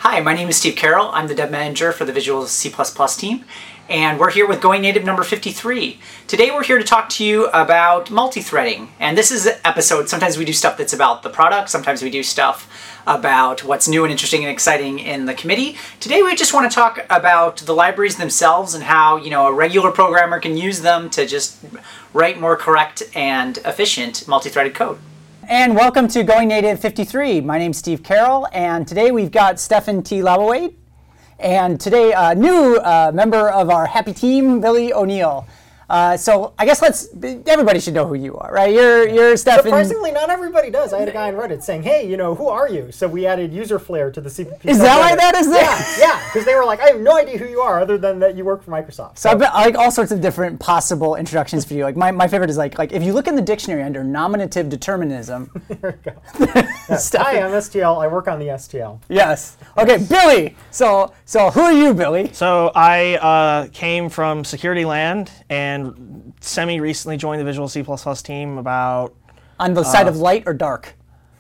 Hi, my name is Steve Carroll. I'm the dev manager for the Visual C++ team, and we're here with Going Native number 53. Today we're here to talk to you about multi-threading, and this is an episode. Sometimes we do stuff that's about the product, sometimes we do stuff about what's new and interesting and exciting in the committee. Today we just want to talk about the libraries themselves and how, a regular programmer can use them to just write more correct and efficient multi-threaded code. And welcome to Going Native 53. My name's Steve Carroll, and today we've got Stefan T. Labawade, and today a new member of our happy team, Billy O'Neill. So I guess everybody should know who you are, right? You're Stefan. Surprisingly, not everybody does. I had a guy on Reddit saying, hey, who are you? So we added UserFlare to the CPP. Is that why that is there? Yeah, because they were like, I have no idea who you are other than that you work for Microsoft. So I've got all sorts of different possible introductions for you. Like my favorite is like if you look in the dictionary under nominative determinism. There you go. Yes. Hi, I'm STL. I work on the STL. Yes. Okay, Billy. So who are you, Billy? So I came from Security Land and semi-recently joined the Visual C++ team about... On the side of light or dark?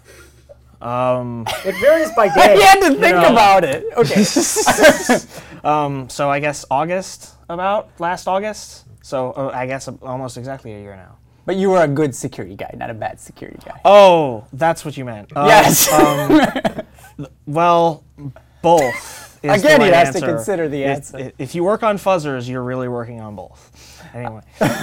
It varies by day. You had to think about it. Okay. So I guess last August. So I guess almost exactly a year now. But you were a good security guy, not a bad security guy. Oh, that's what you meant. Yes. Well, both. Again, he has to consider the answer. If you work on fuzzers, you're really working on both. Anyway.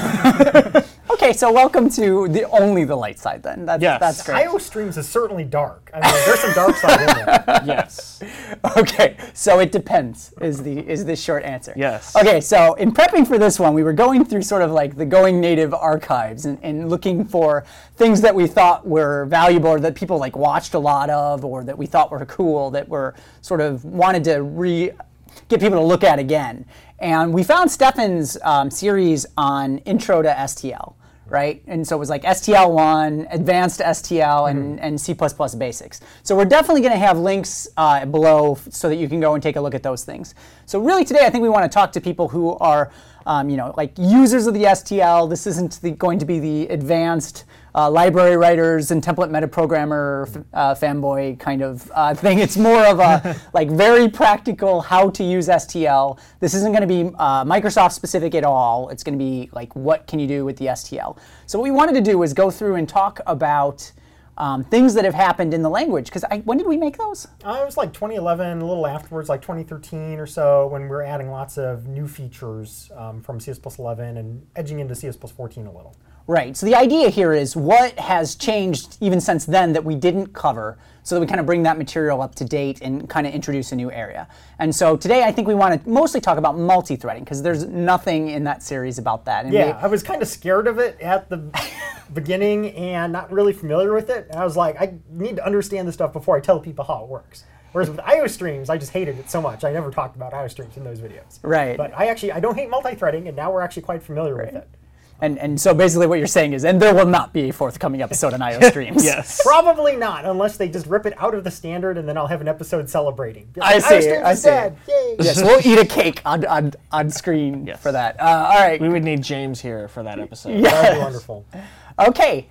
Okay, so welcome to only the light side then. That's great. IOStreams is certainly dark. I mean, there's some dark side in there. Yes. Okay, so it depends is the short answer. Yes. Okay, so in prepping for this one, we were going through sort of like the Going Native archives and looking for things that we thought were valuable or that people like watched a lot of or that we thought were cool that were sort of wanted to get people to look at again. And we found Stefan's series on Intro to STL, right? And so it was like STL1, Advanced STL, and C++ Basics. So we're definitely going to have links below so that you can go and take a look at those things. So really today I think we want to talk to people who are like users of the STL. This isn't going to be the advanced library writers and template metaprogrammer fanboy kind of thing. It's more of a like very practical how to use STL. This isn't going to be Microsoft specific at all. It's going to be like what can you do with the STL. So what we wanted to do was go through and talk about things that have happened in the language. Because when did we make those? It was like 2011, a little afterwards, like 2013 or so, when we were adding lots of new features from CS+11 and edging into CS+14 a little. Right. So the idea here is what has changed even since then that we didn't cover so that we kind of bring that material up to date and kind of introduce a new area. And so today I think we want to mostly talk about multi-threading because there's nothing in that series about that. And I was kind of scared of it at the beginning and not really familiar with it. And I was like, I need to understand this stuff before I tell people how it works. Whereas with IOStreams, I just hated it so much. I never talked about IOStreams in those videos. Right. But I don't hate multi-threading, and now we're actually quite familiar with it. And so basically what you're saying is, and there will not be a forthcoming episode on IOStreams. Yes. Probably not, unless they just rip it out of the standard, and then I'll have an episode celebrating. Like, I see. Dead. Yay. Yes, we'll eat a cake on screen for that. All right. We would need James here for that episode. Yes. That would be wonderful. Okay.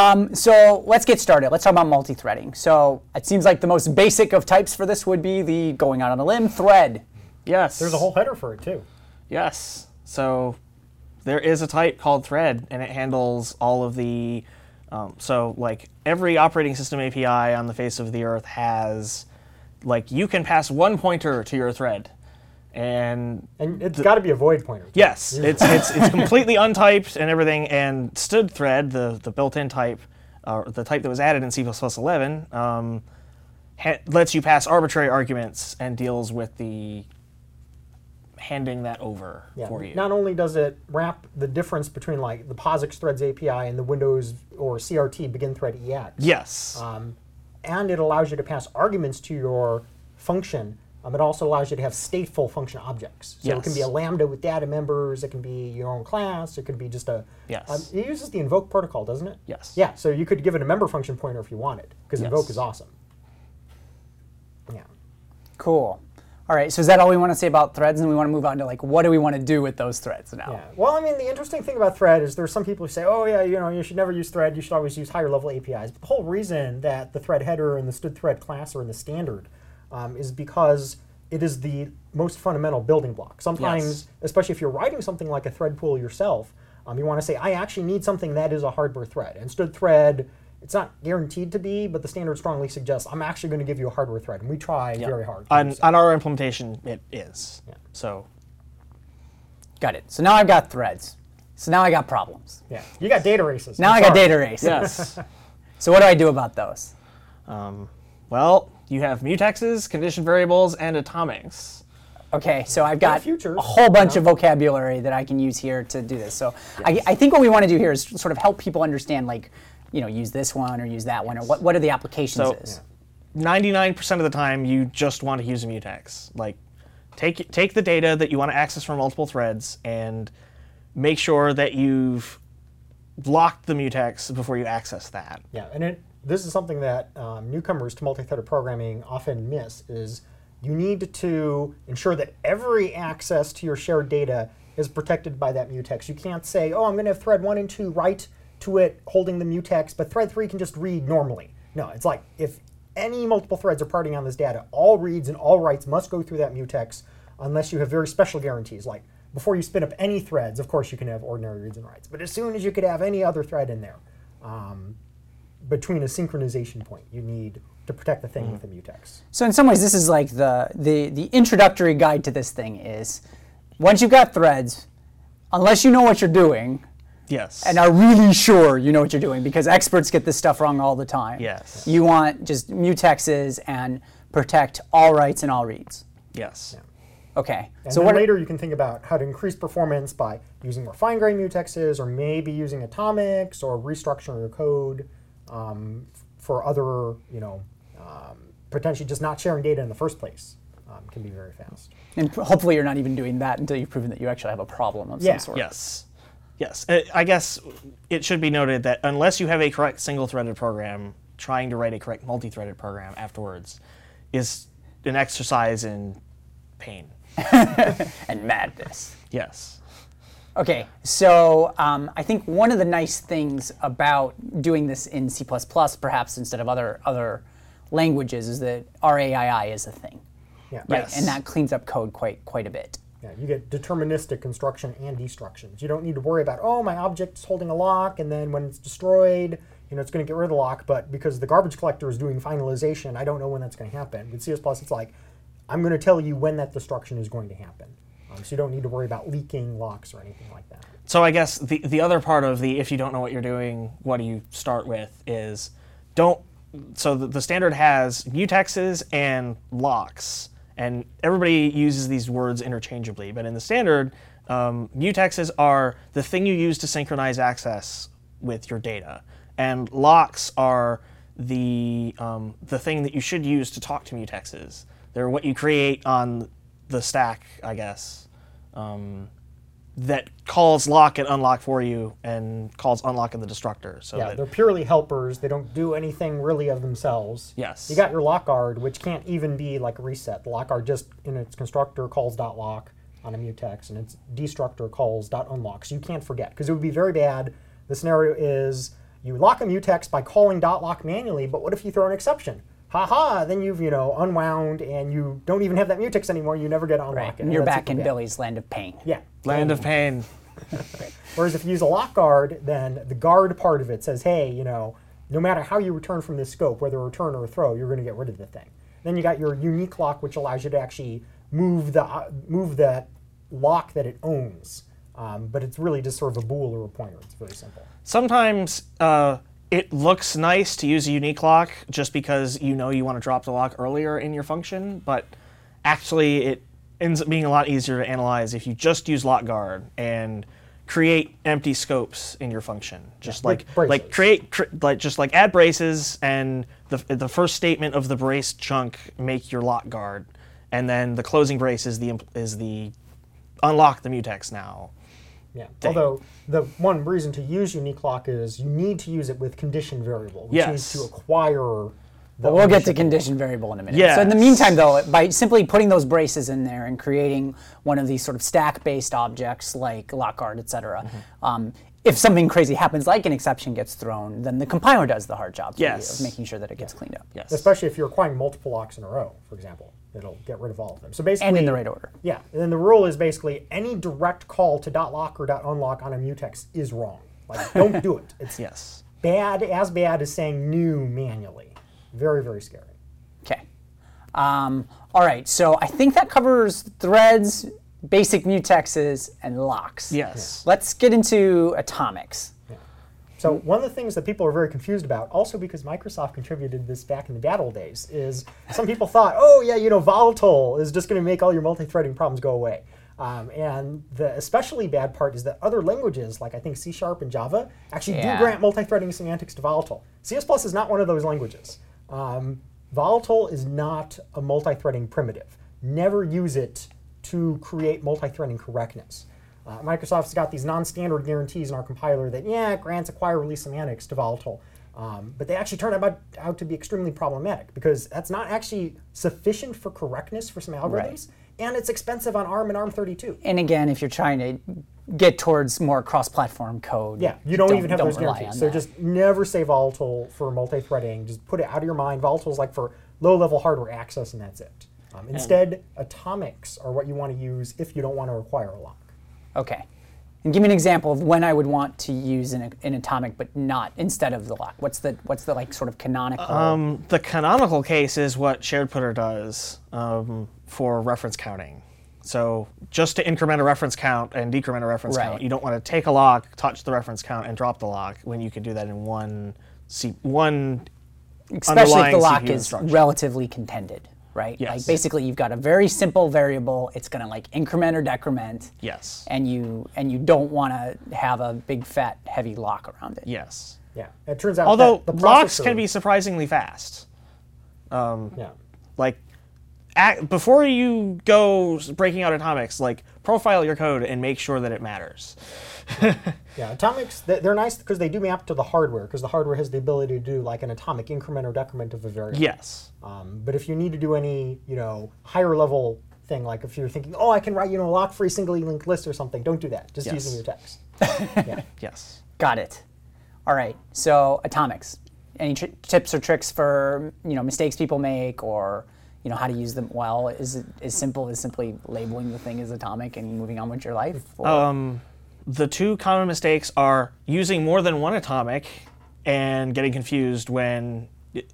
So let's get started. Let's talk about multi-threading. So it seems like the most basic of types for this would be the going out on a limb thread. Yes. There's a whole header for it, too. Yes. So there is a type called thread, and it handles all of the, so like every operating system API on the face of the earth has, like you can pass one pointer to your thread. And it's got to be a void pointer. Yes, it's completely untyped and everything, and stood thread, the built-in type, the type that was added in C++11, lets you pass arbitrary arguments and deals with the handing that over for you. Not only does it wrap the difference between like the POSIX threads API and the Windows or CRT begin thread EX. Yes. And it allows you to pass arguments to your function. It also allows you to have stateful function objects. So it can be a Lambda with data members. It can be your own class. It could be just a... Yes. It uses the invoke protocol, doesn't it? Yes. Yeah, so you could give it a member function pointer if you wanted, because invoke is awesome. Yeah. Cool. All right, so is that all we want to say about threads, and we want to move on to like what do we want to do with those threads now? Yeah. Well, I mean, the interesting thing about thread is there's some people who say, oh yeah, you should never use thread. You should always use higher level APIs. But the whole reason that the thread header and the stood thread class are in the standard is because it is the most fundamental building block. Sometimes, Yes. especially if you're writing something like a thread pool yourself, you want to say, I actually need something that is a hardware thread. And stood thread, it's not guaranteed to be, but the standard strongly suggests I'm actually going to give you a hardware thread. And we try very hard. to do so. On our implementation, it is. Yeah. So Got it. So now I've got threads. So now I got problems. Yeah, you got data races. Now I'm I got sorry. data races. yes. So what do I do about those? Well, you have mutexes, condition variables, and atomics. Okay, so I've got futures, a whole bunch of vocabulary that I can use here to do this. So I think what we want to do here is sort of help people understand, like, use this one or use that one, or what are the applications So- is. 99% of the time, you just want to use a mutex. Like, take the data that you want to access from multiple threads and make sure that you've locked the mutex before you access that. Yeah, and this is something that newcomers to multi-threaded programming often miss, is you need to ensure that every access to your shared data is protected by that mutex. You can't say, oh, I'm going to have thread 1 and 2 write to it holding the mutex, but thread 3 can just read normally. No, it's like if any multiple threads are parting on this data, all reads and all writes must go through that mutex unless you have very special guarantees. Like before you spin up any threads, of course you can have ordinary reads and writes, but as soon as you could have any other thread in there, between a synchronization point, you need to protect the thing with the mutex. So in some ways, this is like the introductory guide to this thing is, once you've got threads, unless you know what you're doing, Yes. and are really sure you know what you're doing, because experts get this stuff wrong all the time. Yes. You want just mutexes and protect all writes and all reads. Yes. Okay. And So then what later you can think about how to increase performance by using more fine-grained mutexes, or maybe using atomics, or restructuring your code for other, potentially just not sharing data in the first place can be very fast. and hopefully you're not even doing that until you've proven that you actually have a problem of Yeah. some sort. Yes. Yes. I guess it should be noted that unless you have a correct single-threaded program, trying to write a correct multi-threaded program afterwards is an exercise in pain. And madness. Yes. Okay, so I think one of the nice things about doing this in C++, perhaps instead of other languages, is that RAII is a thing, Yeah. right? Yes. And that cleans up code quite a bit. Yeah, you get deterministic construction and destructions. You don't need to worry about, oh, my object's holding a lock, and then when it's destroyed, it's going to get rid of the lock, but because the garbage collector is doing finalization, I don't know when that's going to happen. With C++, it's like, I'm going to tell you when that destruction is going to happen. So you don't need to worry about leaking locks or anything like that. So I guess the other part of the if you don't know what you're doing, what do you start with is so the standard has mutexes and locks, and everybody uses these words interchangeably, but in the standard, mutexes are the thing you use to synchronize access with your data, and locks are the thing that you should use to talk to mutexes. They're what you create on the stack, I guess, that calls lock and unlock for you and calls unlock in the destructor. So Yeah, that, they're purely helpers. They don't do anything really of themselves. Yes. You got your lock guard, which can't even be like a reset. The lock guard just in its constructor calls .lock on a mutex, and its destructor calls .unlock. So you can't forget, because it would be very bad. The scenario is you lock a mutex by calling .lock manually, but what if you throw an exception? Haha, then you've unwound, and you don't even have that mutex anymore. You never get to unlock Right. it. And you're that's back super in bad. Billy's land of pain. Yeah. land of pain. Whereas if you use a lock guard, then the guard part of it says, hey, no matter how you return from this scope, whether a return or a throw, you're going to get rid of the thing. Then you got your unique lock, which allows you to actually move that lock that it owns. But it's really just sort of a bool or a pointer. It's very simple. Sometimes it looks nice to use a unique lock just because you want to drop the lock earlier in your function, but actually it ends up being a lot easier to analyze if you just use lock guard and create empty scopes in your function. Just like like braces. just like add braces, and the first statement of the brace chunk make your lock guard, and then the closing brace is the unlock the mutex now. Yeah. Thing. Although the one reason to use unique lock is you need to use it with condition variable, which Yes. needs to acquire. But we'll get to condition variable in a minute. Yes. So in the meantime, though, by simply putting those braces in there and creating one of these sort of stack-based objects like lock guard, et cetera, if something crazy happens, like an exception gets thrown, then the compiler does the hard job for Yes. you of making sure that it gets cleaned up. Yes. Especially if you're acquiring multiple locks in a row, for example. It'll get rid of all of them. So basically, And in the right order. Yeah, and then the rule is basically any direct call to .lock or .unlock on a mutex is wrong. Like, don't do it. It's Yes. bad as saying new manually. Very, very scary. Okay. All right, so I think that covers threads, basic mutexes, and locks. Yes. Let's get into atomics. So one of the things that people are very confused about, also because Microsoft contributed this back in the bad old days, is some people thought, oh yeah, volatile is just going to make all your multi-threading problems go away. And the especially bad part is that other languages, like I think C# and Java, actually do grant multi-threading semantics to volatile. C++ is not one of those languages. Volatile is not a multi-threading primitive. Never use it to create multi-threading correctness. Microsoft's got these non-standard guarantees in our compiler that, it grants acquire release semantics to volatile. But they actually turn out to be extremely problematic because that's not actually sufficient for correctness for some algorithms, and it's expensive on ARM and ARM32. And again, if you're trying to get towards more cross-platform code, you don't even have those rely guarantees. on So that. just never say volatile for multi-threading. Just put it out of your mind. Volatile is like for low-level hardware access, and that's it. Instead, atomics are what you want to use if you don't want to require a lock. Okay. And give me an example of when I would want to use an atomic, but not instead of the lock. What's the like sort of canonical? The canonical case is what shared putter does for reference counting. So just to increment a reference count and decrement a reference count, you don't want to take a lock, touch the reference count, and drop the lock when you can do that in one Especially if underlying the lock CPU is instruction. relatively contended, right? Yes. Like basically you've got a very simple variable. It's going to like increment or decrement. Yes. And you don't want to have a big fat heavy lock around it. Yes. Yeah, it turns out Although that the locks processor- can be surprisingly fast. Yeah. Like, before you go breaking out atomics, like profile your code and make sure that it matters. Yeah, atomics, they're nice because they do map to the hardware, because the hardware has the ability to do like an atomic increment or decrement of a variable. Yes. But if you need to do any, higher level thing, like if you're thinking, oh, I can write, a lock-free singly linked list or something, don't do that. Just Yes. using your text. Yeah. Yes. Got it. All right. So atomics. Any tips or tricks for mistakes people make, or how to use them well? Is it as simple as simply labeling the thing as atomic and moving on with your life? Or? The two common mistakes are using more than one atomic and getting confused when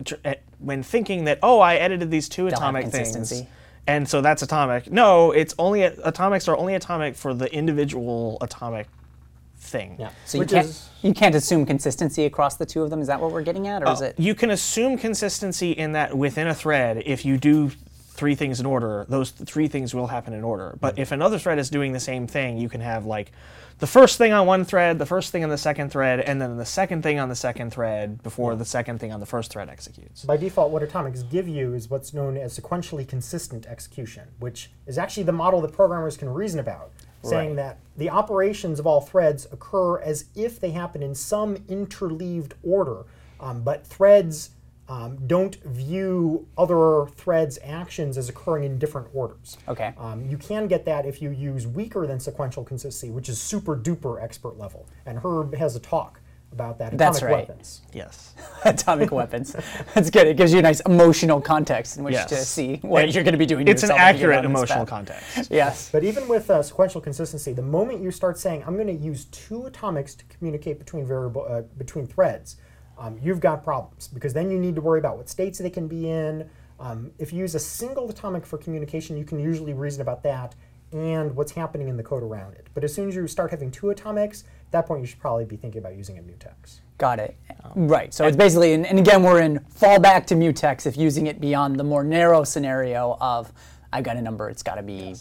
thinking that, oh, I edited these two have atomic things, consistency. and so that's atomic. No, it's only atomics are only atomic for the individual atomic thing. Yeah. So Which you can't assume consistency across the two of them. Is that what we're getting at, or is it? You can assume consistency in that within a thread, if you do three things in order, those three things will happen in order. But if another thread is doing the same thing, you can have like the first thing on one thread, the first thing on the second thread, and then the second thing on the second thread before the second thing on the first thread executes. By default, what atomics give you is what's known as sequentially consistent execution, which is actually the model that programmers can reason about, saying that the operations of all threads occur as if they happen in some interleaved order, but threads don't view other threads' actions as occurring in different orders. Okay. You can get that if you use weaker than sequential consistency, which is super duper expert level. And Herb has a talk about that. That's Atomic right. weapons. Yes. Atomic weapons. That's good. It gives you a nice emotional context in which Yes. to see what And you're going to be doing to It's an yourself if you get accurate on this emotional path. context. Yes. But even with sequential consistency, the moment you start saying, I'm going to use two atomics to communicate between threads, you've got problems, because then you need to worry about what states they can be in. If you use a single atomic for communication, you can usually reason about that and what's happening in the code around it. But as soon as you start having two atomics, at that point you should probably be thinking about using a mutex. Got it. Right. So it's basically, and again, we're in fallback to mutex if using it beyond the more narrow scenario of I've got a number, it's got to be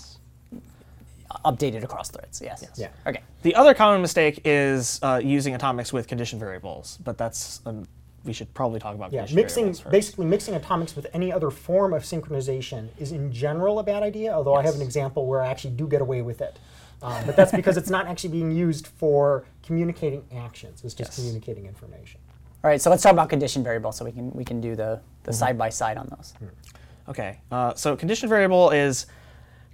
updated across threads. Yes. Yeah. Okay. The other common mistake is using atomics with condition variables, but that's we should probably talk about Yeah, condition variables first. basically mixing atomics with any other form of synchronization is in general a bad idea, although I have an example where I actually do get away with it. But that's because it's not actually being used for communicating actions, it's just communicating information. All right. So let's talk about condition variable so we can do the side by side on those. Okay, so condition variable is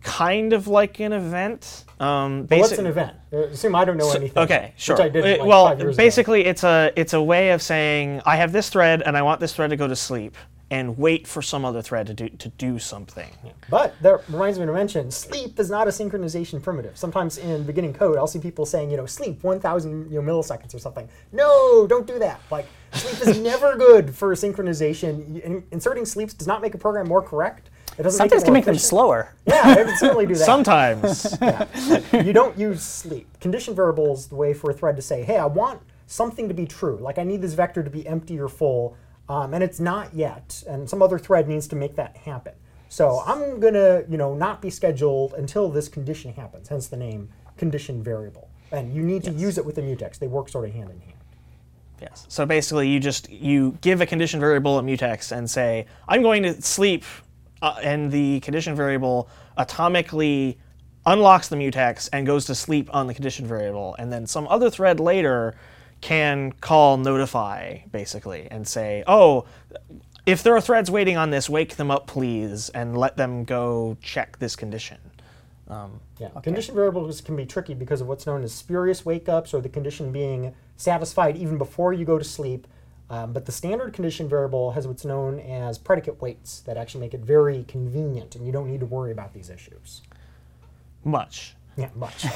kind of like an event. But what's an event? Assume I don't know anything. Okay, sure. Which I did like well, 5 years basically, it's a way of saying I have this thread and I want this thread to go to sleep and wait for some other thread to do something. ago. But that reminds me to mention, sleep is not a synchronization primitive. Sometimes in beginning code, I'll see people saying, sleep 1,000 milliseconds or something. No, don't do that. Like, sleep is never good for synchronization. Inserting sleeps does not make a program more correct. It doesn't Sometimes make it can more make them efficient. slower. Yeah, I would certainly do that. Sometimes. You don't use sleep. Condition variable is the way for a thread to say, hey, I want something to be true. Like I need this vector to be empty or full, and it's not yet. And some other thread needs to make that happen. So I'm gonna, not be scheduled until this condition happens. Hence the name condition variable. And you need to use it with the mutex. They work sort of hand in hand. Yes. So basically, you give a condition variable a mutex and say I'm going to sleep, and the condition variable atomically unlocks the mutex and goes to sleep on the condition variable, and then some other thread later can call notify basically and say, oh, if there are threads waiting on this, wake them up please and let them go check this condition. Condition variables can be tricky because of what's known as spurious wake-ups or the condition being satisfied even before you go to sleep. But the standard condition variable has what's known as predicate waits that actually make it very convenient, and you don't need to worry about these issues. Much. Yeah, much.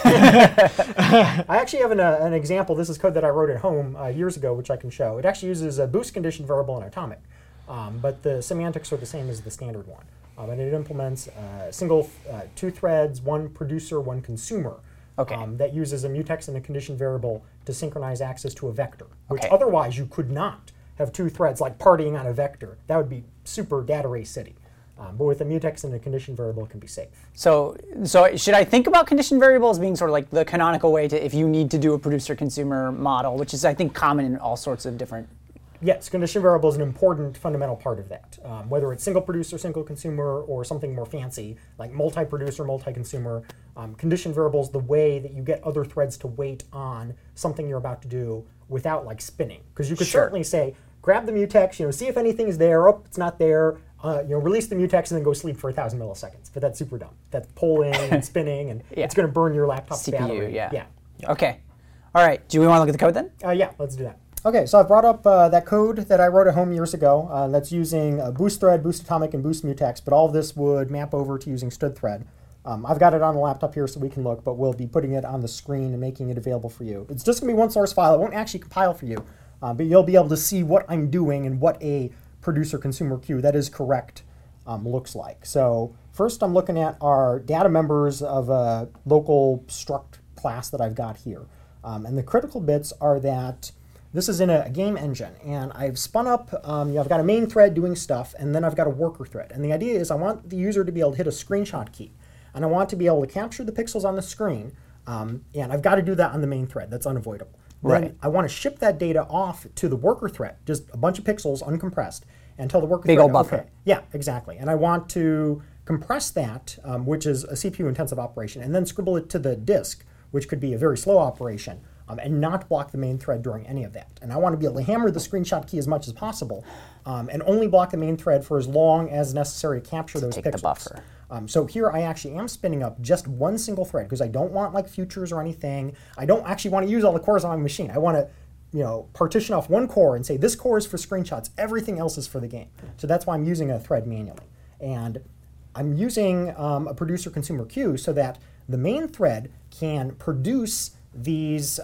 I actually have an example. This is code that I wrote at home years ago, which I can show. It actually uses a boost condition variable and atomic, but the semantics are the same as the standard one. And it implements single 2 threads, 1 producer, 1 consumer. Okay. That uses a mutex and a condition variable to synchronize access to a vector, which Okay. otherwise you could not have 2 threads like partying on a vector. That would be super data race city. But with a mutex and a condition variable, it can be safe. So should I think about condition variables being sort of like the canonical way to if you need to do a producer-consumer model, which is I think common in all sorts of different. Yes, condition variable is an important fundamental part of that. Whether it's single producer, single consumer, or something more fancy like multi-producer, multi-consumer, condition variable is the way that you get other threads to wait on something you're about to do without like spinning. Because you could Sure. certainly say, grab the mutex, see if anything is there. Oh, it's not there. Release the mutex and then go sleep for 1,000 milliseconds. But that's super dumb. That's polling and spinning, and Yeah. it's going to burn your laptop's CPU, battery. yeah. Okay. All right. Do we want to look at the code then? Yeah, let's do that. Okay, so I brought up that code that I wrote at home years ago. That's using boost thread, boost atomic, and boost mutex, but all of this would map over to using std thread. I've got it on the laptop here so we can look, but we'll be putting it on the screen and making it available for you. It's just going to be one source file. It won't actually compile for you, but you'll be able to see what I'm doing and what a producer-consumer queue that is correct looks like. So first I'm looking at our data members of a local struct class that I've got here. And the critical bits are that this is in a game engine, and I've spun up, I've got a main thread doing stuff, and then I've got a worker thread. And the idea is I want the user to be able to hit a screenshot key, and I want to be able to capture the pixels on the screen, and I've got to do that on the main thread. That's unavoidable. Right. Then I want to ship that data off to the worker thread, just a bunch of pixels uncompressed, and tell the worker Big thread, old buffer. okay, yeah, exactly. And I want to compress that, which is a CPU-intensive operation, and then scribble it to the disk, which could be a very slow operation, and not block the main thread during any of that. And I want to be able to hammer the screenshot key as much as possible, and only block the main thread for as long as necessary to capture those take pixels. the buffer. So here I actually am spinning up just one single thread because I don't want like futures or anything. I don't actually want to use all the cores on my machine. I want to partition off one core and say this core is for screenshots, everything else is for the game. So that's why I'm using a thread manually. And I'm using a producer-consumer queue so that the main thread can produce these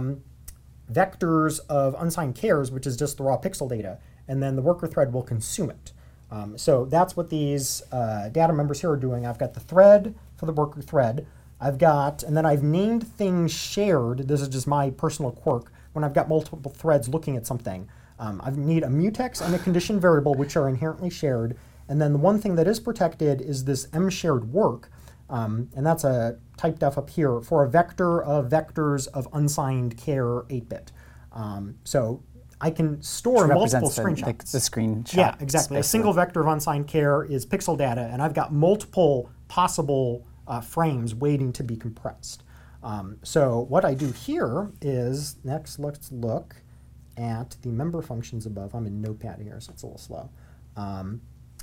vectors of unsigned chars, which is just the raw pixel data, and then the worker thread will consume it. So that's what these data members here are doing. I've got the thread for the worker thread. And then I've named things shared. This is just my personal quirk. When I've got multiple threads looking at something, I need a mutex and a condition variable, which are inherently shared. And then the one thing that is protected is this mshared work. And that's a type def up here for a vector of vectors of unsigned char 8-bit. So I can store multiple screenshots. The screenshot. Yeah, exactly. A single vector of unsigned char is pixel data, and I've got multiple possible frames waiting to be compressed. So what I do here is, next let's look at the member functions above. I'm in Notepad here, so it's a little slow.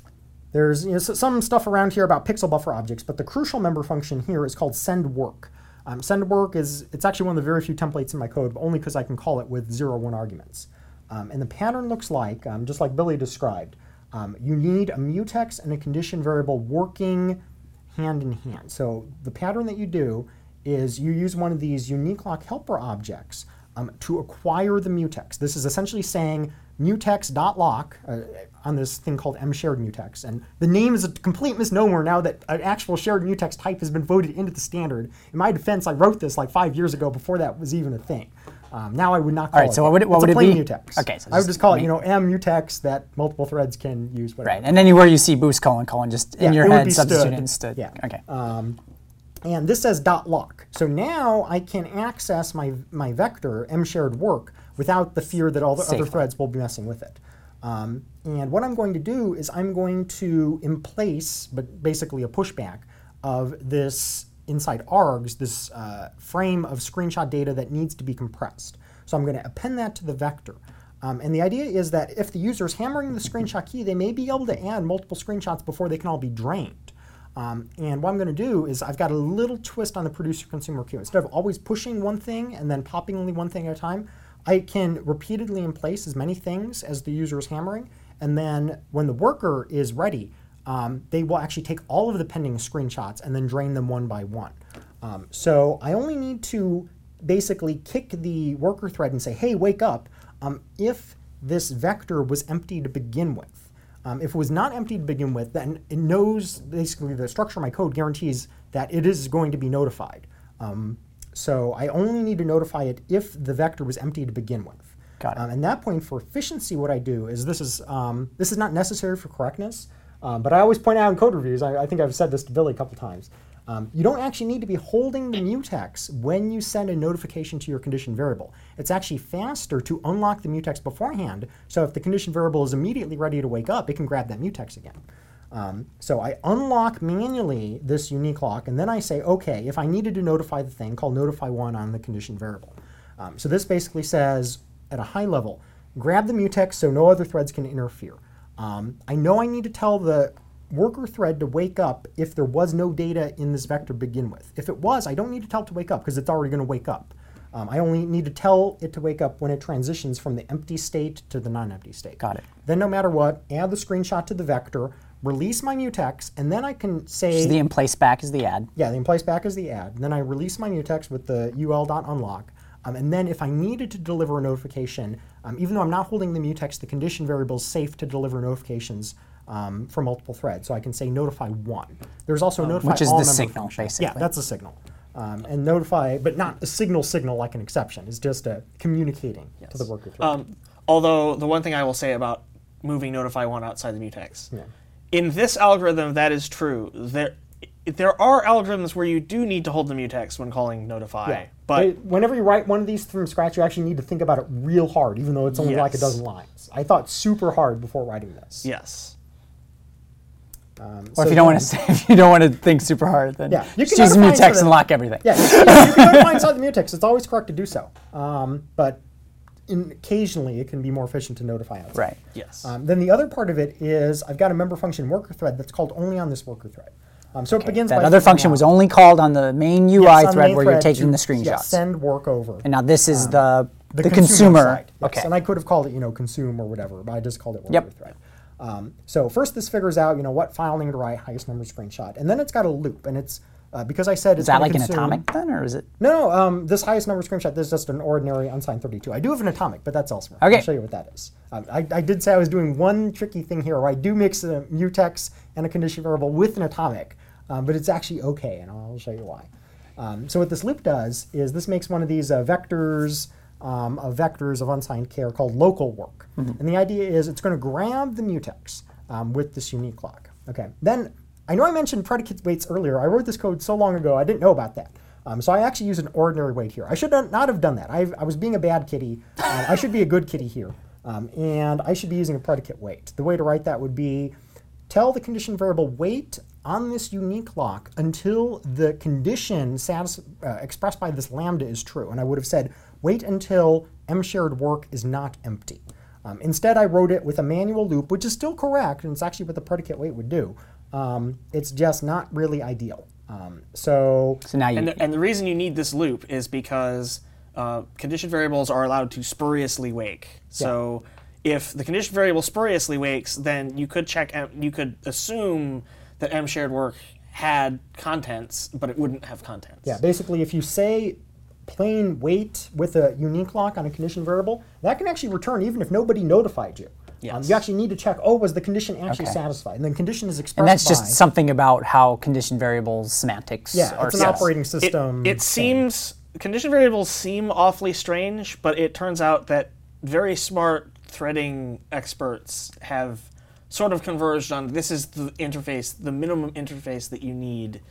There's some stuff around here about pixel buffer objects, but the crucial member function here is called send work. Send work it's actually one of the very few templates in my code, but only because I can call it with 0 or 1 arguments. And the pattern looks like, just like Billy described, you need a mutex and a condition variable working hand in hand. So the pattern that you do is you use one of these unique-lock helper objects to acquire the mutex. This is essentially saying mutex.lock on this thing called mshared mutex. And the name is a complete misnomer now that an actual shared mutex type has been voted into the standard. In my defense, I wrote this like 5 years ago before that was even a thing. Now I would not call it. All right, so what would it's it a plain be? Mutex. Okay, so I would just call it, mutex that multiple threads can use. Whatever. Right, and anywhere you see boost : just in your it would head be substitute stood. in stood. Yeah. Okay. And this says .lock. So now I can access my vector, mshared work, without the fear that all the other Safely. threads will be messing with it. And what I'm going to do is I'm going to emplace, but basically a pushback, of this inside args, this frame of screenshot data that needs to be compressed. So I'm going to append that to the vector. And the idea is that if the user is hammering the screenshot key, they may be able to add multiple screenshots before they can all be drained. And what I'm going to do is I've got a little twist on the producer-consumer queue. Instead of always pushing one thing and then popping only one thing at a time, I can repeatedly emplace as many things as the user is hammering. And then when the worker is ready, they will actually take all of the pending screenshots and then drain them one by one. So I only need to basically kick the worker thread and say, hey, wake up, if this vector was empty to begin with. If it was not empty to begin with, then it knows, basically the structure of my code guarantees that it is going to be notified. So I only need to notify it if the vector was empty to begin with. Got it. And that point, for efficiency, what I do is this is not necessary for correctness, but I always point out in code reviews, I think I've said this to Billy a couple times, you don't actually need to be holding the mutex when you send a notification to your condition variable. It's actually faster to unlock the mutex beforehand, so if the condition variable is immediately ready to wake up, it can grab that mutex again. So I unlock manually this unique lock, and then I say, okay, if I needed to notify the thing, call notify1 on the condition variable. So this basically says, at a high level, grab the mutex so no other threads can interfere. I know I need to tell the worker thread to wake up if there was no data in this vector to begin with. If it was, I don't need to tell it to wake up because it's already going to wake up. I only need to tell it to wake up when it transitions from the empty state to the non-empty state. Got it. Then no matter what, add the screenshot to the vector, release my mutex, and then I can say... So the emplace back is the add. Yeah, the emplace back is the add. And then I release my mutex with the ul.unlock. And then if I needed to deliver a notification, even though I'm not holding the mutex, the condition variable is safe to deliver notifications for multiple threads. So I can say notify one. There's also notify which is all the member signal, function. basically. Yeah, that's a signal. And notify, but not a signal like an exception. It's just communicating to the worker thread. Although the one thing I will say about moving notify1 outside the mutex, in this algorithm that is true. There are algorithms where you do need to hold the mutex when calling notify, but whenever you write one of these from scratch, you actually need to think about it real hard, even though it's only like a dozen lines. I thought super hard before writing this. yes. Or if you don't want to if you don't want to think super hard, then you just can use the notify mutex and lock everything. Yeah, you can notify inside the mutex. It's always correct to do so, but occasionally it can be more efficient to notify outside. Right. Yes. Then the other part of it is I've got a member function worker thread that's called only on this worker thread. So it begins That by other function was only called on the main UI on the thread main where you're thread taking to, the screenshots. send work over. And now this is the consumer consumer. side, yes. Okay. And I could have called it, consume or whatever, but I just called it worker Yep. thread. So first this figures out, what file name to write, highest number screenshot, and then it's got a loop, and it's because I said it's Is that gonna like an consume, atomic then, or is it? No, this highest number screenshot, this is just an ordinary unsigned 32. I do have an atomic, but that's elsewhere. Okay. I'll show you what that is. I did say I was doing one tricky thing here where I do mix a mutex and a condition variable with an atomic, but it's actually okay, and I'll show you why. So what this loop does is this makes one of these vectors of unsigned care called local work. And the idea is it's going to grab the mutex with this unique lock. Okay. Then I know I mentioned predicate weights earlier. I wrote this code so long ago I didn't know about that. So I actually use an ordinary weight here. I should not have done that. I was being a bad kitty. I should be a good kitty here. And I should be using a predicate weight. The way to write that would be tell the condition variable wait on this unique lock until the condition expressed by this lambda is true. And I would have said wait until mshared work is not empty. Instead, I wrote it with a manual loop, which is still correct, and it's actually what the predicate wait would do. It's just not really ideal. So now you and the reason you need this loop is because condition variables are allowed to spuriously wake. So if the condition variable spuriously wakes, then you could assume that M shared work had contents, but it wouldn't have contents. Yeah, basically, if you say plain wait with a unique lock on a condition variable, that can actually return even if nobody notified you. Yes. You actually need to check, was the condition actually satisfied? And then condition is expressed and that's by, just something about how condition variables semantics are it's an set. operating system. It seems, condition variables seem awfully strange, but it turns out that very smart threading experts have sort of converged on this is the interface, the minimum interface that you need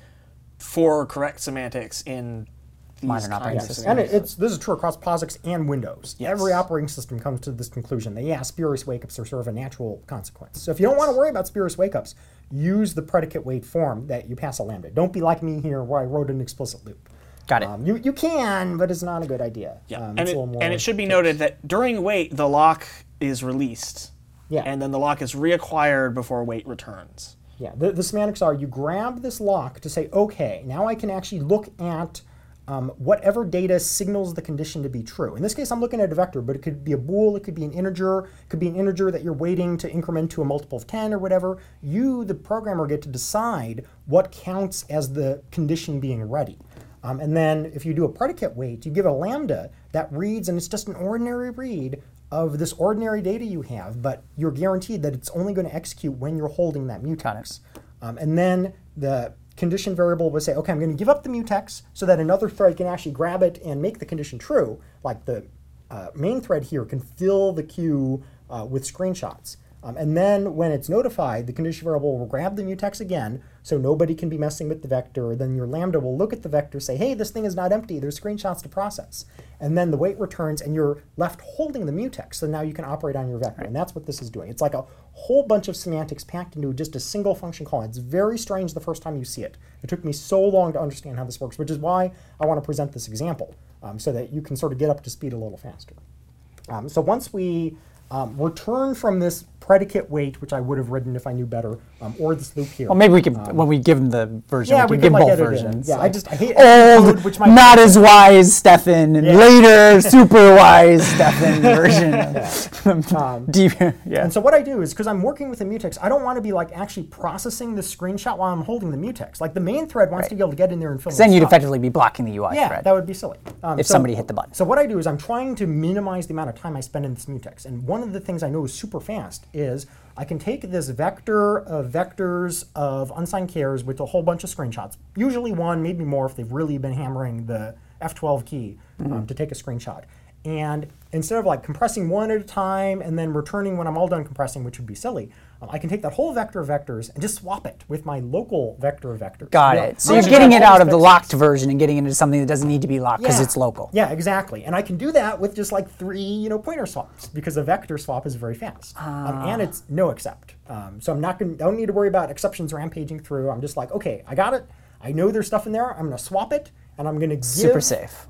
for correct semantics in these Modern operating kinds of systems. And this is true across POSIX and Windows. Yes. Every operating system comes to this conclusion that, spurious wake-ups are sort of a natural consequence. So if you don't want to worry about spurious wake-ups, use the predicate wait form that you pass a lambda. Don't be like me here where I wrote an explicit loop. Got it. You can, but it's not a good idea. Yeah, It's a little more and it should be noted that during wait, the lock is released. Yeah. And then the lock is reacquired before wait returns. Yeah, the semantics are you grab this lock to say, okay, now I can actually look at whatever data signals the condition to be true. In this case, I'm looking at a vector, but it could be a bool, it could be an integer, it could be an integer that you're waiting to increment to a multiple of 10 or whatever. You, the programmer, get to decide what counts as the condition being ready. And then if you do a predicate wait, you give a lambda that reads, and it's just an ordinary read of this ordinary data you have, but you're guaranteed that it's only going to execute when you're holding that mutex. And then the condition variable will say, okay, I'm going to give up the mutex so that another thread can actually grab it and make the condition true, like the main thread here can fill the queue with screenshots. And then when it's notified, the condition variable will grab the mutex again, so nobody can be messing with the vector. Then your lambda will look at the vector, say, hey, this thing is not empty, there's screenshots to process. And then the wait returns, and you're left holding the mutex, so now you can operate on your vector. And that's what this is doing. It's like a whole bunch of semantics packed into just a single function call. It's very strange the first time you see it. It took me so long to understand how this works, which is why I want to present this example, so that you can sort of get up to speed a little faster. So once we return from this predicate wait, which I would have written if I knew better, or this loop here. Well, maybe we can, when we give them the version, we can give like both edit it in. versions. Yeah, I hate Old, code, which might not as wise Stefan, and later, super wise Stefan version. Deep, And so what I do is, because I'm working with a mutex, I don't want to be like actually processing the screenshot while I'm holding the mutex. Like the main thread wants to be able to get in there and fill then the you'd stuff. effectively be blocking the UI Yeah, thread that would be silly. if somebody hit the button. So what I do is I'm trying to minimize the amount of time I spend in this mutex. And one of the things I know is super fast is I can take this vector of vectors of unsigned chars with a whole bunch of screenshots, usually one, maybe more if they've really been hammering the F12 key to take a screenshot. And instead of like compressing one at a time and then returning when I'm all done compressing, which would be silly, I can take that whole vector of vectors and just swap it with my local vector of vectors. Got Yeah. it. So you're getting it out of the locked version and getting it into something that doesn't need to be locked because it's local. Yeah, exactly. And I can do that with just like 3, pointer swaps because a vector swap is very fast, and it's no except. So I'm not going. Don't need to worry about exceptions rampaging through. I'm just like, okay, I got it. I know there's stuff in there. I'm going to swap it, and I'm going to give Super safe.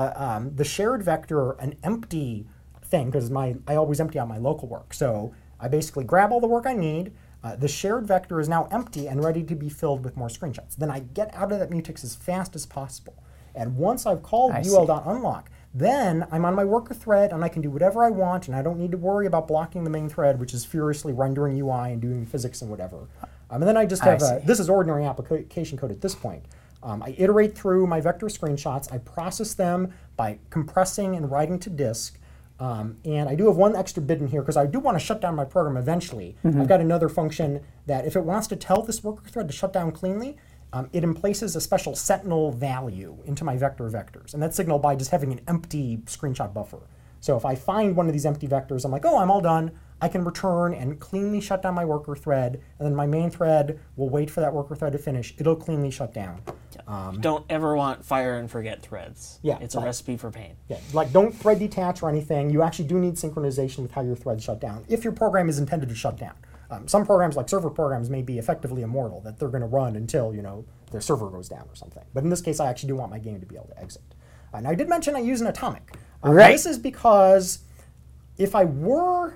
the shared vector an empty thing because I always empty out my local work. So I basically grab all the work I need. The shared vector is now empty and ready to be filled with more screenshots. Then I get out of that mutex as fast as possible. And once I've called ul.unlock, then I'm on my worker thread and I can do whatever I want and I don't need to worry about blocking the main thread, which is furiously rendering UI and doing physics and whatever. And then I just have this is ordinary application code at this point. I iterate through my vector screenshots. I process them by compressing and writing to disk. And I do have one extra bit in here because I do want to shut down my program eventually. I've got another function that if it wants to tell this worker thread to shut down cleanly, it emplaces a special sentinel value into my vector of vectors. And that's signaled by just having an empty screenshot buffer. So if I find one of these empty vectors, I'm like, oh, I'm all done. I can return and cleanly shut down my worker thread. And then my main thread will wait for that worker thread to finish. It'll cleanly shut down. Don't ever want fire and forget threads. Yeah, It's a recipe for pain. Yeah, like don't thread detach or anything. You actually do need synchronization with how your threads shut down if your program is intended to shut down. Some programs, like server programs, may be effectively immortal, that they're going to run until their server goes down or something. But in this case, I actually do want my game to be able to exit. Now, I did mention I use an atomic. Right. This is because if I were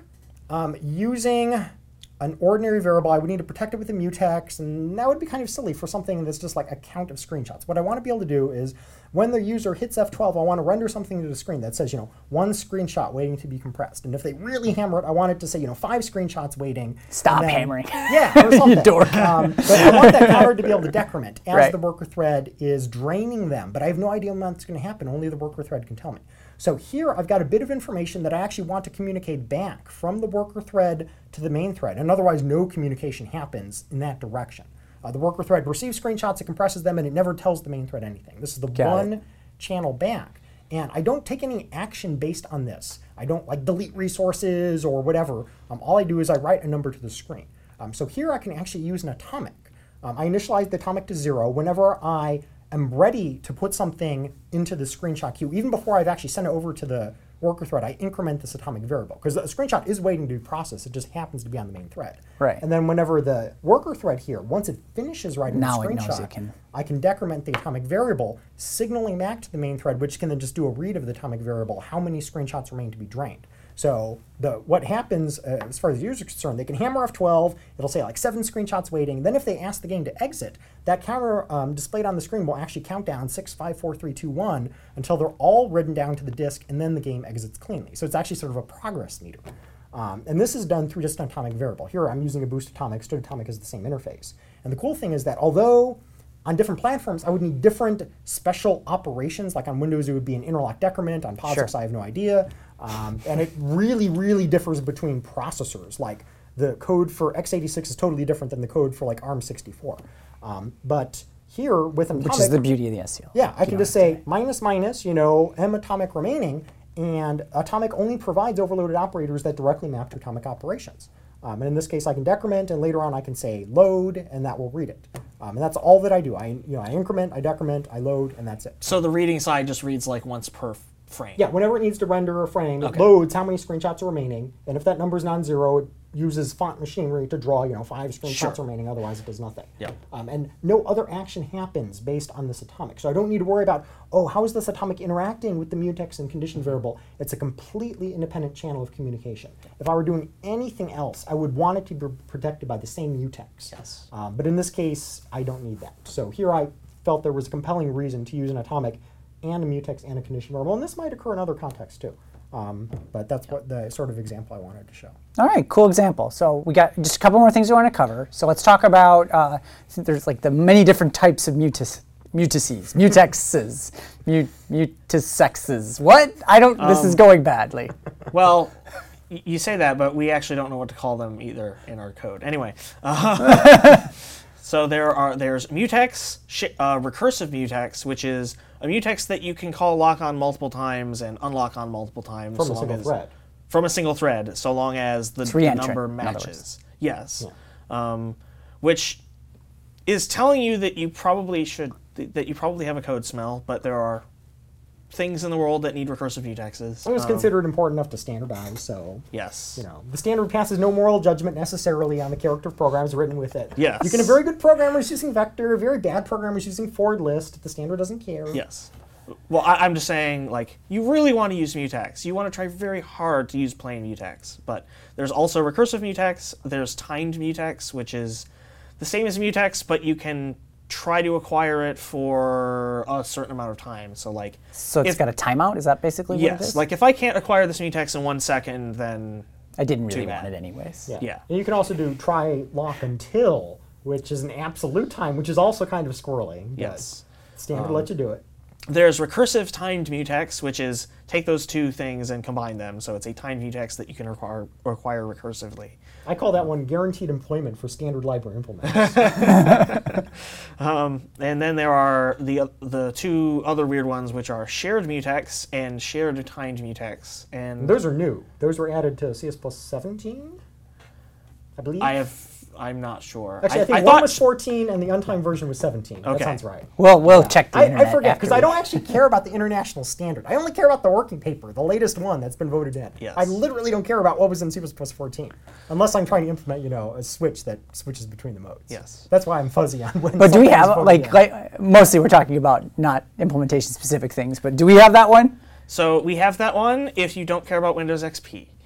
Using an ordinary variable, I would need to protect it with a mutex, and that would be kind of silly for something that's just like a count of screenshots. What I want to be able to do is, when the user hits F12, I want to render something to the screen that says, 1 screenshot waiting to be compressed. And if they really hammer it, I want it to say, 5 screenshots waiting. Stop hammering. Yeah, or something. You dork. But I want that counter to be able to decrement as Right. the worker thread is draining them. But I have no idea when that's going to happen. Only the worker thread can tell me. So here I've got a bit of information that I actually want to communicate back from the worker thread to the main thread, and otherwise no communication happens in that direction. The worker thread receives screenshots, it compresses them, and it never tells the main thread anything. This is the one channel back. And I don't take any action based on this. I don't like delete resources or whatever. All I do is I write a number to the screen. So here I can actually use an atomic. I initialize the atomic to 0 whenever I am ready to put something into the screenshot queue. Even before I've actually sent it over to the worker thread, I increment this atomic variable, because the screenshot is waiting to be processed. It just happens to be on the main thread. Right. And then whenever the worker thread here, once it finishes writing the Now it knows screenshot, it can. I can decrement the atomic variable, signaling back to the main thread, which can then just do a read of the atomic variable, how many screenshots remain to be drained. So what happens, as far as the user is concerned, they can hammer F12, it'll say like 7 screenshots waiting. Then if they ask the game to exit, that counter displayed on the screen will actually count down 6, 5, 4, 3, 2, 1 until they're all written down to the disk, and then the game exits cleanly. So it's actually sort of a progress meter. And this is done through just an atomic variable. Here I'm using a boost atomic, std atomic is the same interface. And the cool thing is that although on different platforms I would need different special operations, like on Windows it would be an interlock decrement, on POSIX I have no idea. And it really, really differs between processors. Like the code for x86 is totally different than the code for like ARM64. But here with an atomic, Which is the beauty of the SCL. yeah, I can just say minus minus, m atomic remaining, and atomic only provides overloaded operators that directly map to atomic operations. And in this case, I can decrement, and later on I can say load, and that will read it. And that's all that I do. I increment, I decrement, I load, and that's it. So the reading side just reads like once per frame. Yeah, whenever it needs to render a frame, it loads how many screenshots are remaining, and if that number is non-zero, it uses font machinery to draw 5 screenshots remaining, otherwise it does nothing. Yep. And no other action happens based on this atomic. So I don't need to worry about, how is this atomic interacting with the mutex and condition variable? It's a completely independent channel of communication. If I were doing anything else, I would want it to be protected by the same mutex. Yes. But in this case, I don't need that. So here I felt there was a compelling reason to use an atomic and a mutex and a condition variable. And this might occur in other contexts too. But that's what the sort of example I wanted to show. All right, cool example. So we got just a couple more things we want to cover. So let's talk about, there's like the many different types of mutexes, mutisexes. What? This is going badly. Well, you say that, but we actually don't know what to call them either in our code. Anyway, so there's mutex, recursive mutex, which is a mutex that you can call lock on multiple times and unlock on multiple times. From a single thread. From a single thread, so long as the number matches. Yes. Yeah. Which is telling you that you probably have a code smell, but there are things in the world that need recursive mutexes. It was considered important enough to standardize, so yes, the standard passes no moral judgment necessarily on the character of programs written with it. Yes, you can have very good programmers using vector, very bad programmers using forward list. The standard doesn't care. Yes. Well, I'm just saying, like, you really want to use mutex. You want to try very hard to use plain mutex, but there's also recursive mutex. There's timed mutex, which is the same as mutex, but you can try to acquire it for a certain amount of time. So it's got a timeout? Is that basically what it is? Yes. Like if I can't acquire this mutex in 1 second, then I didn't really want it anyways. Yeah. And you can also do try lock until, which is an absolute time, which is also kind of squirrely. Yes. Standard lets you do it. There's recursive timed mutex, which is take those two things and combine them. So it's a timed mutex that you can acquire recursively. I call that one guaranteed employment for standard library implementers. And then there are the two other weird ones, which are shared mutex and shared timed mutex. And those are new. Those were added to CS Plus 17, I believe. I'm not sure. Actually, I think one was 14 and the untimed version was 17. That sounds right. Well, we'll check the internet. I forget, because I don't actually care about the international standard. I only care about the working paper, the latest one that's been voted in. Yes. I literally don't care about what was in C++ 14, unless I'm trying to implement, a switch that switches between the modes. Yes. That's why I'm fuzzy on when. But do we have, like, mostly we're talking about not implementation-specific things, but do we have that one? So we have that one if you don't care about Windows XP.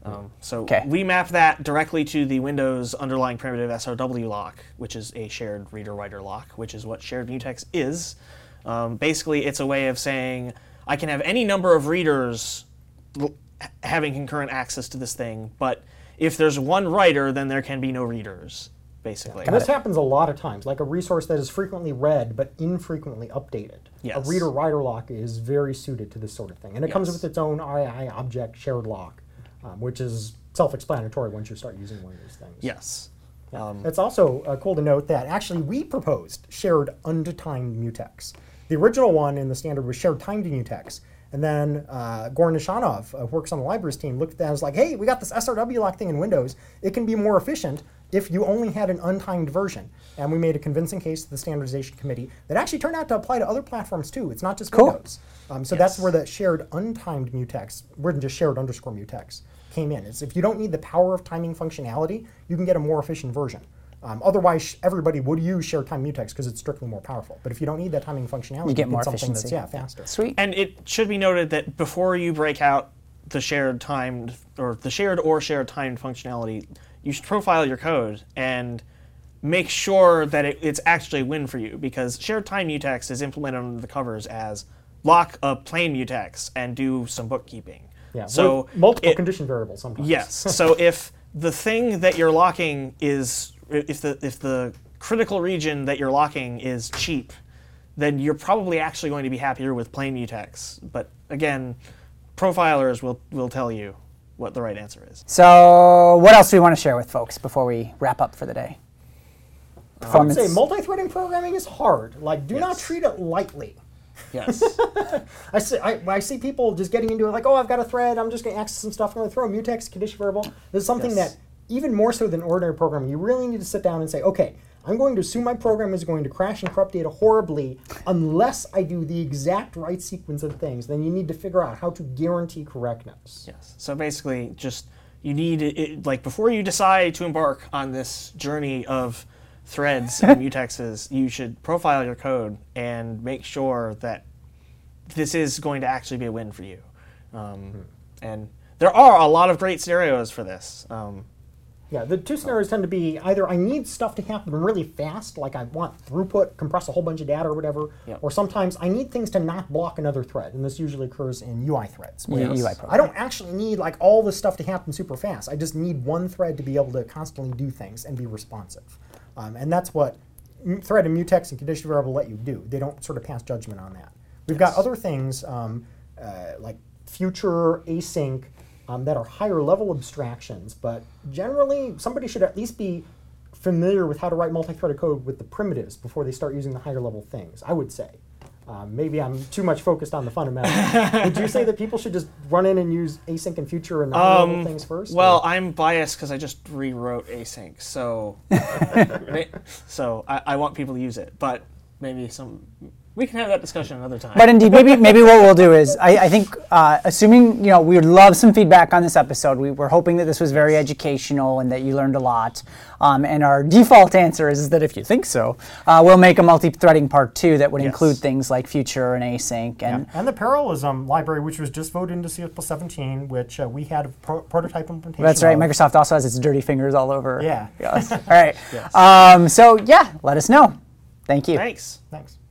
So Okay. we map that directly to the Windows underlying primitive SRW lock, which is a shared reader-writer lock, which is what shared mutex is. Basically, it's a way of saying I can have any number of readers having concurrent access to this thing, but if there's one writer, then there can be no readers, basically. And this happens a lot of times, like a resource that is frequently read but infrequently updated. Yes. A reader-writer lock is very suited to this sort of thing. And it comes Yes. with its own II object shared lock, which is self-explanatory once you start using one of these things. Yes. It's also cool to note that actually we proposed shared untimed mutex. The original one in the standard was shared timed mutex. And then Goran Nishanov, who works on the libraries team, looked at that and was like, hey, we got this SRW lock thing in Windows. It can be more efficient if you only had an untimed version. And we made a convincing case to the standardization committee that actually turned out to apply to other platforms too. It's not just Cool. Windows. So that's where the shared untimed mutex, more than just shared underscore mutex, came in. It's if you don't need the power of timing functionality, you can get a more efficient version. Otherwise, everybody would use shared time mutex because it's strictly more powerful. But if you don't need that timing functionality, You get more something efficiency. that's faster. Sweet. And it should be noted that before you break out the shared timed or the shared or shared timed functionality, you should profile your code and make sure that it's actually a win for you, because shared time mutex is implemented under the covers as lock a plain mutex and do some bookkeeping. Yeah. So with multiple condition variables sometimes. yes. So if the thing that you're locking is if the critical region that you're locking is cheap, then you're probably actually going to be happier with plain mutex. But again, profilers will tell you what the right answer is. So what else do we want to share with folks before we wrap up for the day? I would say multi-threading programming is hard. Like, do not Yes. treat it lightly. Yes. I see people just getting into it like, oh, I've got a thread, I'm just going to access some stuff, I'm going to throw a mutex condition variable. This is something Yes. that, even more so than ordinary programming, you really need to sit down and say, okay, I'm going to assume my program is going to crash and corrupt data horribly unless I do the exact right sequence of things. Then you need to figure out how to guarantee correctness. Yes. So basically, just you need it, like before you decide to embark on this journey of threads and mutexes, you should profile your code and make sure that this is going to actually be a win for you. And there are a lot of great scenarios for this. Yeah, the two scenarios tend to be either I need stuff to happen really fast, like I want throughput, compress a whole bunch of data or whatever, Yep. or sometimes I need things to not block another thread, and this usually occurs in UI threads. Yeah, where UI I don't actually need like all this stuff to happen super fast. I just need one thread to be able to constantly do things and be responsive. And that's what thread and mutex and condition variable let you do. They don't sort of pass judgment on that. We've got other things like future async that are higher level abstractions, but generally somebody should at least be familiar with how to write multi-threaded code with the primitives before they start using the higher level things, I would say. Maybe I'm too much focused on the fundamentals. Would you say that people should just run in and use async and future and higher level things first? Well, or? I'm biased because I just rewrote async, so so I want people to use it. But maybe we can have that discussion another time. But indeed, maybe what we'll do is, I think, assuming we would love some feedback on this episode. We're hoping that this was very educational and that you learned a lot. And our default answer is that if you think so, we'll make a multi-threading part 2 that would include things like future and async. And the parallelism library, which was just voted into CS+17, which we had a prototype implementation that's right. of. Microsoft also has its dirty fingers all over. Yeah. Yes. All right. So yeah, let us know. Thank you. Thanks. Thanks.